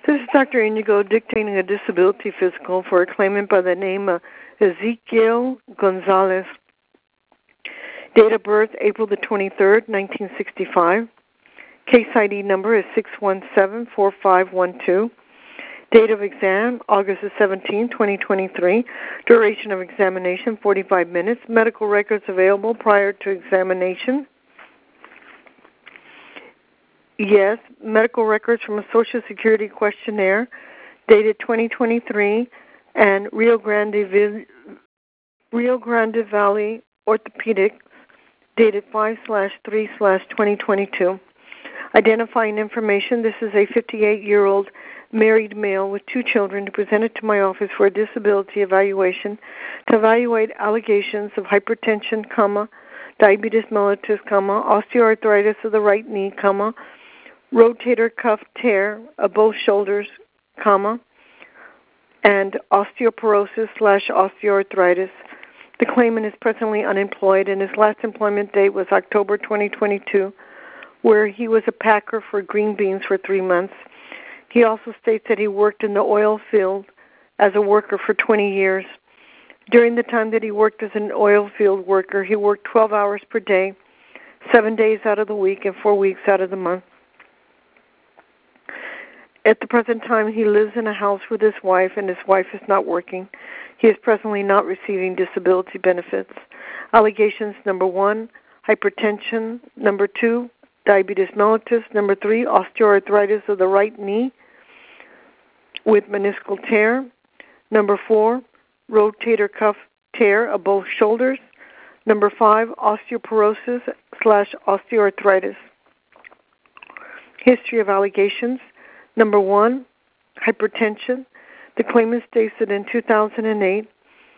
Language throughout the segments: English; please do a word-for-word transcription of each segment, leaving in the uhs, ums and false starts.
This is Doctor Inigo dictating a disability physical for a claimant by the name of Ezekiel Gonzalez. Date of birth, April the twenty-third, nineteen sixty-five. Case I D number is six one seven four five one two. Date of exam, August the seventeenth, twenty twenty-three. Duration of examination, forty-five minutes. Medical records available prior to examination. Yes, medical records from a Social Security questionnaire dated twenty twenty-three and Rio Grande, Rio Grande Valley Orthopedics dated five slash three slash twenty twenty-two. Identifying information, this is a fifty-eight-year-old married male with two children who presented to my office for a disability evaluation to evaluate allegations of hypertension, comma, diabetes mellitus, comma, osteoarthritis of the right knee, comma, rotator cuff tear of both shoulders, comma, and osteoporosis slash osteoarthritis. The claimant is presently unemployed, and his last employment date was October twenty twenty-two, where he was a packer for green beans for three months. He also states that he worked in the oil field as a worker for twenty years. During the time that he worked as an oil field worker, he worked twelve hours per day, seven days out of the week, and four weeks out of the month. At the present time, he lives in a house with his wife, and his wife is not working. He is presently not receiving disability benefits. Allegations, number one, hypertension. Number two, diabetes mellitus. Number three, osteoarthritis of the right knee with meniscal tear. Number four, rotator cuff tear of both shoulders. Number five, osteoporosis slash osteoarthritis. History of allegations. Number one, hypertension. The claimant states that in two thousand eight,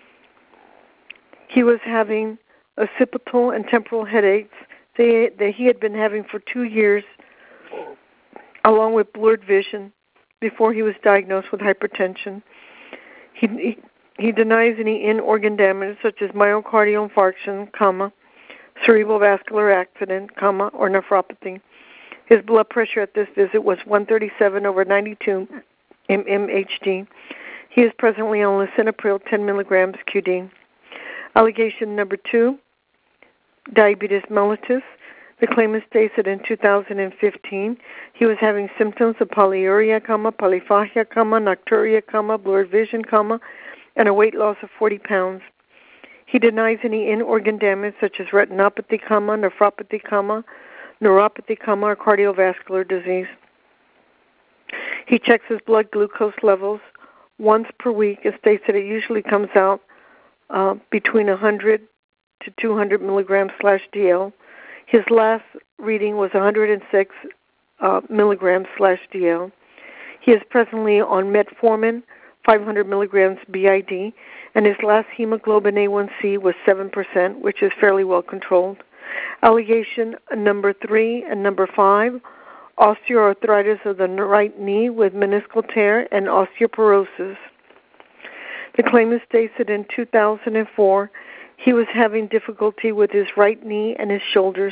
he was having occipital and temporal headaches that he had been having for two years, along with blurred vision, before he was diagnosed with hypertension. He, he, he denies any in-organ damage, such as myocardial infarction, comma, cerebral vascular accident, comma, or nephropathy. His blood pressure at this visit was one thirty-seven over ninety-two M H D. He is presently on lisinopril ten milligrams Q D. Allegation number two, diabetes mellitus. The claimant states that in two thousand fifteen, he was having symptoms of polyuria, comma, polyphagia, comma, nocturia, comma, blurred vision, comma, and a weight loss of forty pounds. He denies any in-organ damage such as retinopathy, comma, nephropathy, comma, neuropathy, comma, or cardiovascular disease. He checks his blood glucose levels once per week and states that it usually comes out uh, between one hundred to two hundred milligrams slash D L. His last reading was one hundred six uh, milligrams slash D L. He is presently on metformin, five hundred milligrams B I D, and his last hemoglobin A one C was seven percent, which is fairly well controlled. Allegation number three and number five, osteoarthritis of the right knee with meniscal tear and osteoporosis. The claimant states that in two thousand four, he was having difficulty with his right knee and his shoulders.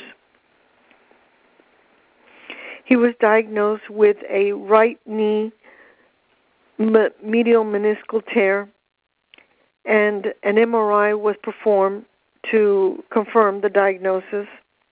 He was diagnosed with a right knee medial meniscal tear, and an M R I was performed to confirm the diagnosis.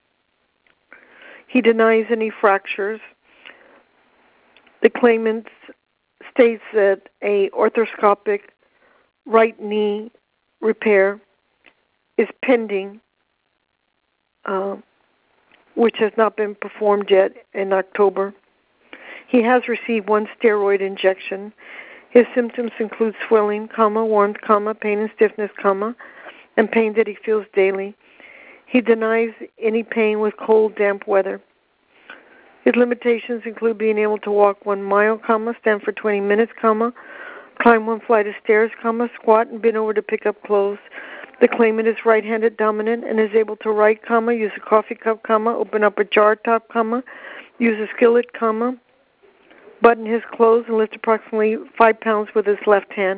He denies any fractures. The claimant states that a arthroscopic right knee repair is pending, uh, which has not been performed yet in October. He has received one steroid injection. His symptoms include swelling, comma, warmth, comma, pain and stiffness, comma, and pain that he feels daily. He denies any pain with cold, damp weather. His limitations include being able to walk one mile, comma, stand for twenty minutes, comma, climb one flight of stairs, comma, squat and bend over to pick up clothes. The claimant is right-handed dominant and is able to write, comma, use a coffee cup, comma, open up a jar top, comma, use a skillet, comma, button his clothes and lift approximately five pounds with his left hand.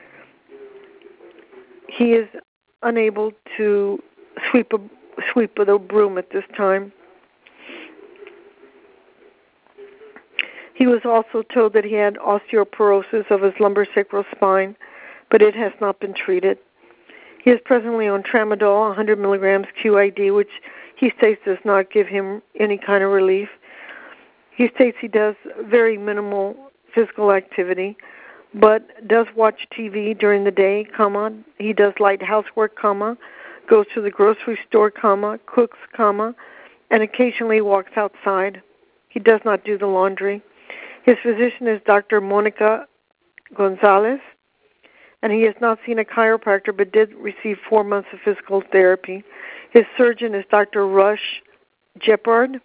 He is unable to sweep a sweep with a broom at this time. He was also told that he had osteoporosis of his lumbosacral spine, but it has not been treated. He is presently on tramadol, one hundred milligrams Q I D, which he states does not give him any kind of relief. He states he does very minimal physical activity, but does watch T V during the day, comma. He does light housework, comma, goes to the grocery store, comma, cooks, comma, and occasionally walks outside. He does not do the laundry. His physician is Doctor Monica Gonzalez, and he has not seen a chiropractor but did receive four months of physical therapy. His surgeon is Doctor Rush Jeppard,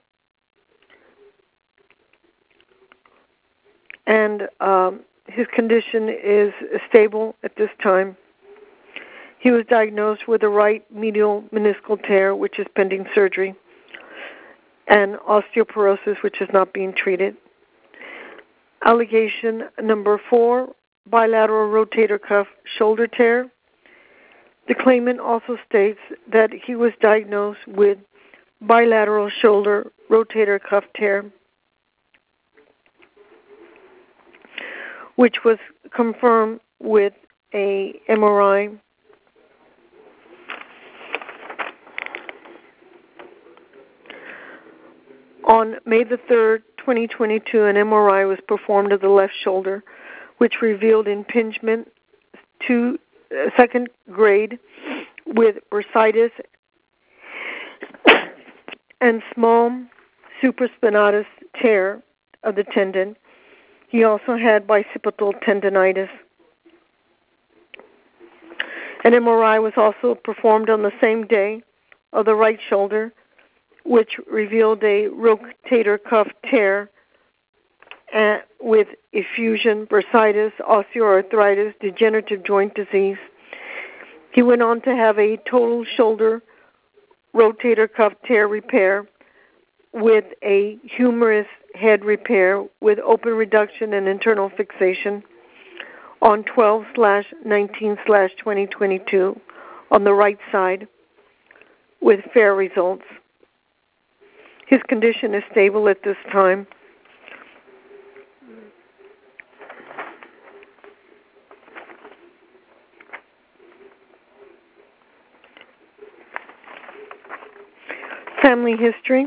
and um, his condition is stable at this time. He was diagnosed with a right medial meniscal tear, which is pending surgery, and osteoporosis, which is not being treated. Allegation number four, bilateral rotator cuff shoulder tear. The claimant also states that he was diagnosed with bilateral shoulder rotator cuff tear, which was confirmed with a M R I. On May the third, twenty twenty-two, an M R I was performed of the left shoulder, which revealed impingement to uh, second grade with bursitis and small supraspinatus tear of the tendon. He also had bicipital tendonitis. An M R I was also performed on the same day of the right shoulder, which revealed a rotator cuff tear uh, with effusion, bursitis, osteoarthritis, degenerative joint disease. He went on to have a total shoulder rotator cuff tear repair with a humerus head repair with open reduction and internal fixation on twelve nineteen twenty twenty-two on the right side with fair results. His condition is stable at this time. Family history.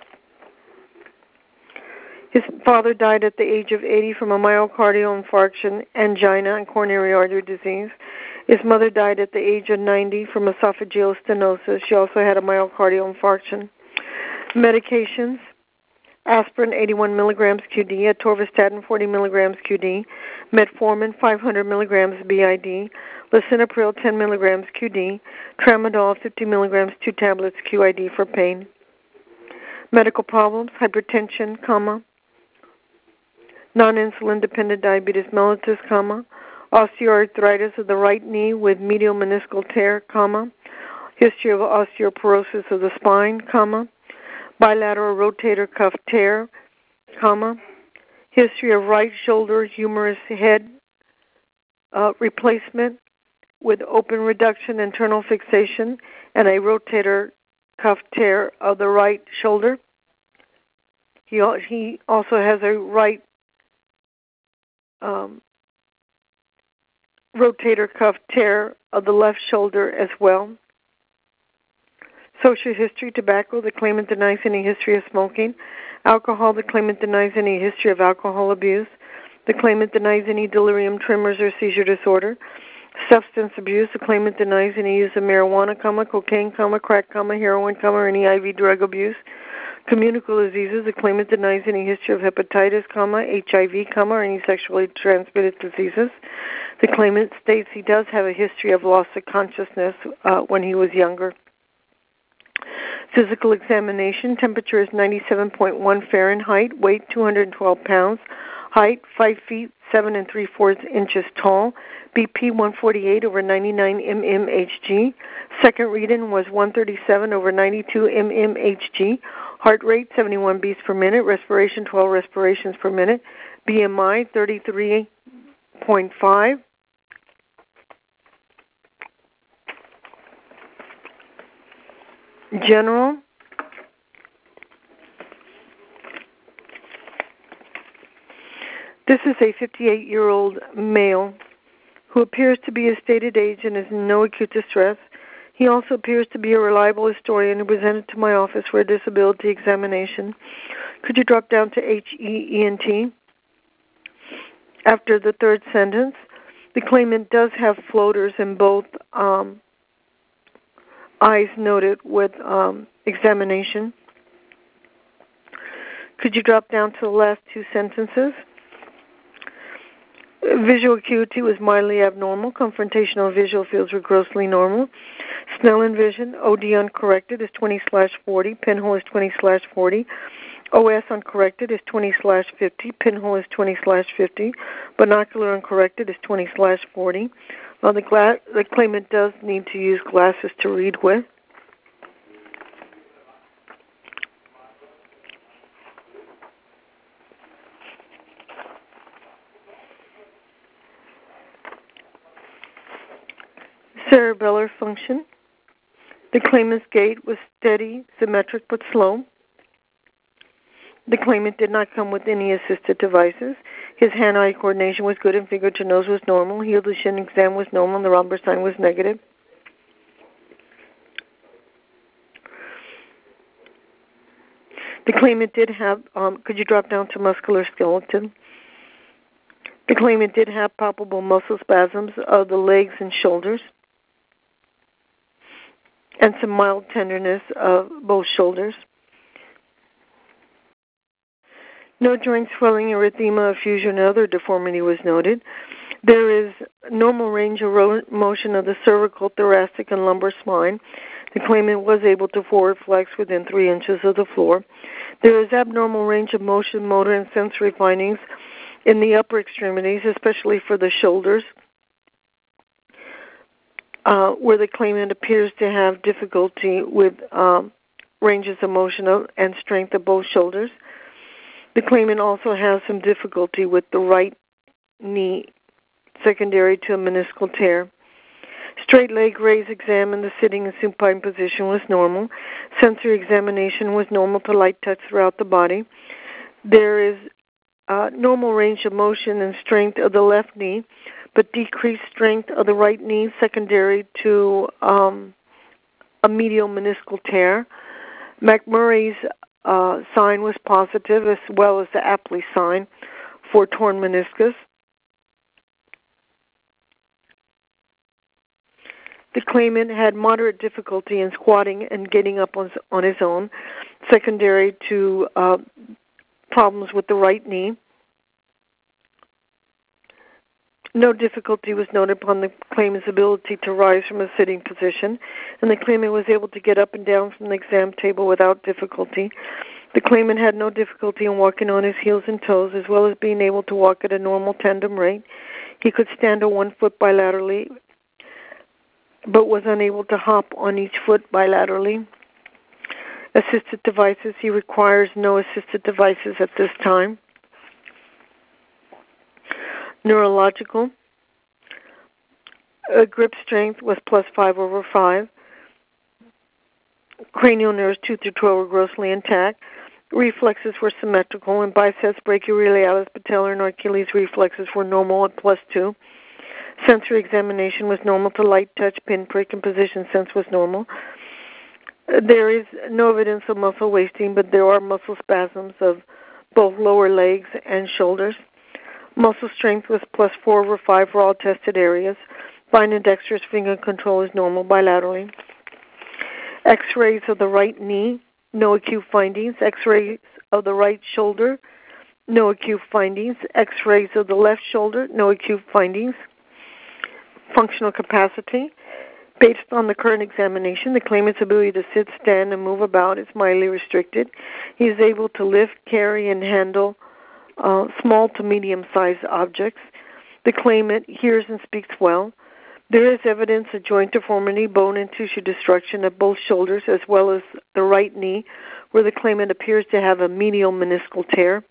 His father died at the age of eighty from a myocardial infarction, angina, and coronary artery disease. His mother died at the age of ninety from esophageal stenosis. She also had a myocardial infarction. Medications: aspirin eighty-one milligrams Q D, atorvastatin forty milligrams Q D, metformin five hundred milligrams B I D, lisinopril ten milligrams Q D, tramadol fifty milligrams two tablets Q I D for pain. Medical problems: hypertension, comma, non-insulin dependent diabetes mellitus, comma, osteoarthritis of the right knee with medial meniscal tear, comma, history of osteoporosis of the spine, comma, bilateral rotator cuff tear, comma, history of right shoulder humerus head uh, replacement with open reduction, internal fixation, and a rotator cuff tear of the right shoulder. He, he also has a right um, rotator cuff tear of the left shoulder as well. Social history: tobacco. The claimant denies any history of smoking. Alcohol. The claimant denies any history of alcohol abuse. The claimant denies any delirium, tremors, or seizure disorder. Substance abuse. The claimant denies any use of marijuana, comma, cocaine, comma, crack, comma, heroin, comma, or any I V drug abuse. Communicable diseases. The claimant denies any history of hepatitis, comma, H I V, comma, or any sexually transmitted diseases. The claimant states he does have a history of loss of consciousness uh, when he was younger. Physical examination: temperature is ninety-seven point one Fahrenheit, weight two hundred twelve pounds, height five feet seven and three fourths inches tall, B P one forty-eight over ninety-nine mmHg. Second reading was one thirty-seven over ninety-two mmHg. Heart rate seventy-one beats per minute, respiration twelve respirations per minute, B M I thirty-three point five. General. This is a fifty-eight-year-old male who appears to be his stated age and is in no acute distress. He also appears to be a reliable historian who presented to my office for a disability examination. Could you drop down to H E E N T? After the third sentence, the claimant does have floaters in both um, eyes noted with um, examination. Could you drop down to the last two sentences? Visual acuity was mildly abnormal. Confrontational visual fields were grossly normal. Snellen vision, O D uncorrected, is twenty slash forty. Pinhole is twenty slash forty. O S uncorrected is twenty slash fifty. Pinhole is twenty slash fifty. Binocular uncorrected is twenty slash forty. Well, the, gla- the claimant does need to use glasses to read with. Cerebellar function. The claimant's gait was steady, symmetric, but slow. The claimant did not come with any assisted devices. His hand-eye coordination was good and finger to nose was normal. Heel to shin exam was normal and the Romberg sign was negative. The claimant did have, um, could you drop down to muscular skeleton? The claimant did have palpable muscle spasms of the legs and shoulders and some mild tenderness of both shoulders. No joint swelling, erythema, effusion, or other deformity was noted. There is normal range of ro- motion of the cervical, thoracic, and lumbar spine. The claimant was able to forward flex within three inches of the floor. There is abnormal range of motion, motor, and sensory findings in the upper extremities, especially for the shoulders, uh, where the claimant appears to have difficulty with um, ranges of motion and strength of both shoulders. The claimant also has some difficulty with the right knee, secondary to a meniscal tear. Straight leg raise exam in the sitting and supine position was normal. Sensory examination was normal to light touch throughout the body. There is uh, normal range of motion and strength of the left knee, but decreased strength of the right knee, secondary to um, a medial meniscal tear. McMurray's uh, sign was positive, as well as the Apley sign for torn meniscus. The claimant had moderate difficulty in squatting and getting up on, on his own, secondary to uh, problems with the right knee. No difficulty was noted upon the claimant's ability to rise from a sitting position, and the claimant was able to get up and down from the exam table without difficulty. The claimant had no difficulty in walking on his heels and toes, as well as being able to walk at a normal tandem rate. He could stand on one foot bilaterally, but was unable to hop on each foot bilaterally. Assisted devices, he requires no assisted devices at this time. Neurological, uh, grip strength was plus five over five. Cranial nerves two through twelve were grossly intact. Reflexes were symmetrical, and biceps, brachioradialis, patellar, and Achilles reflexes were normal at plus two. Sensory examination was normal to light touch, pinprick, and position sense was normal. There is no evidence of muscle wasting, but there are muscle spasms of both lower legs and shoulders. Muscle strength was plus four over five for all tested areas. Fine and dexterous finger control is normal bilaterally. X-rays of the right knee, no acute findings. X-rays of the right shoulder, no acute findings. X-rays of the left shoulder, no acute findings. Functional capacity. Based on the current examination, the claimant's ability to sit, stand, and move about is mildly restricted. He is able to lift, carry, and handle uh, small to medium-sized objects. The claimant hears and speaks well. There is evidence of joint deformity, bone and tissue destruction of both shoulders, as well as the right knee, where the claimant appears to have a medial meniscal tear.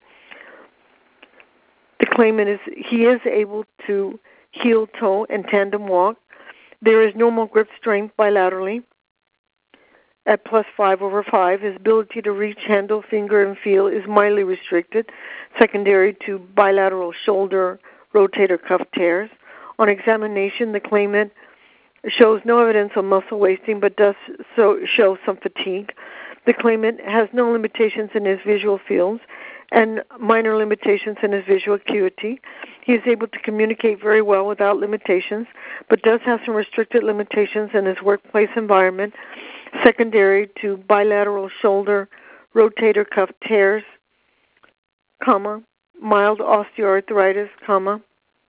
The claimant is, he is able to heel, toe, and tandem walk. There is normal grip strength bilaterally. at plus five over five. His ability to reach, handle, finger, and feel is mildly restricted, secondary to bilateral shoulder rotator cuff tears. On examination, the claimant shows no evidence of muscle wasting, but does so show some fatigue. The claimant has no limitations in his visual fields and minor limitations in his visual acuity. He is able to communicate very well without limitations, but does have some restricted limitations in his workplace environment, secondary to bilateral shoulder rotator cuff tears, comma, mild osteoarthritis, comma,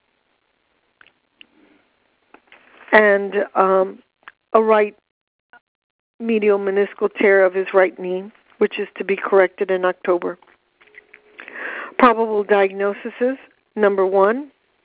and um, a right medial meniscal tear of his right knee, which is to be corrected in October. Probable diagnoses, number one,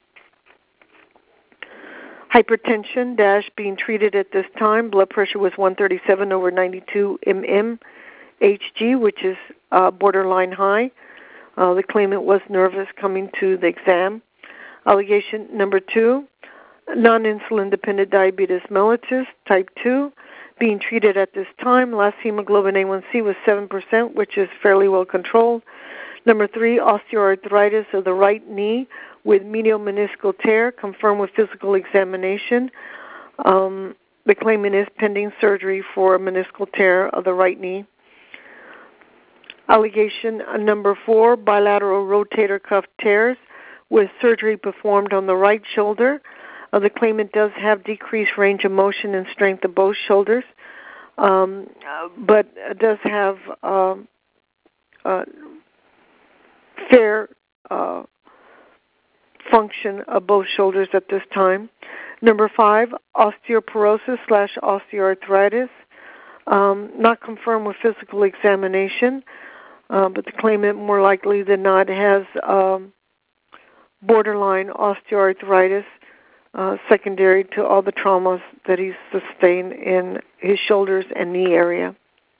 hypertension, dash, being treated at this time. Blood pressure was one thirty-seven over ninety-two millimeters H G, which is uh, borderline high. Uh, the claimant was nervous coming to the exam. Allegation number two, non-insulin dependent diabetes mellitus, type two, being treated at this time. Last hemoglobin A one C was seven percent, which is fairly well controlled. Number three, osteoarthritis of the right knee with medial meniscal tear, confirmed with physical examination. Um, the claimant is pending surgery for a meniscal tear of the right knee. Allegation uh, number four, bilateral rotator cuff tears with surgery performed on the right shoulder. Uh, the claimant does have decreased range of motion and strength of both shoulders, um, uh, but does have uh, uh, fair uh, function of both shoulders at this time. Number five, osteoporosis slash osteoarthritis, um, not confirmed with physical examination, uh, but the claimant more likely than not has um, borderline osteoarthritis, uh, secondary to all the traumas that he's sustained in his shoulders and knee area.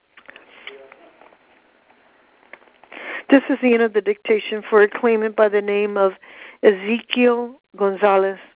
This is the end of the dictation for a claimant by the name of Ezekiel Gonzalez.